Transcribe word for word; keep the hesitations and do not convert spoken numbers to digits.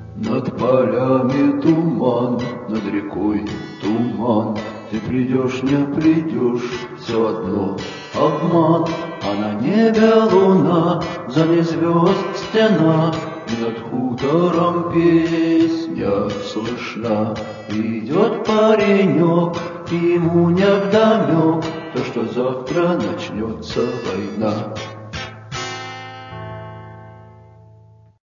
Над полями туман, над рекой туман. Ты придешь, не придешь, все одно обман. А на небе луна, за ней звезд стена, и над хутором песня слышна. Идет паренек, и ему невдомек то, что завтра начнется война.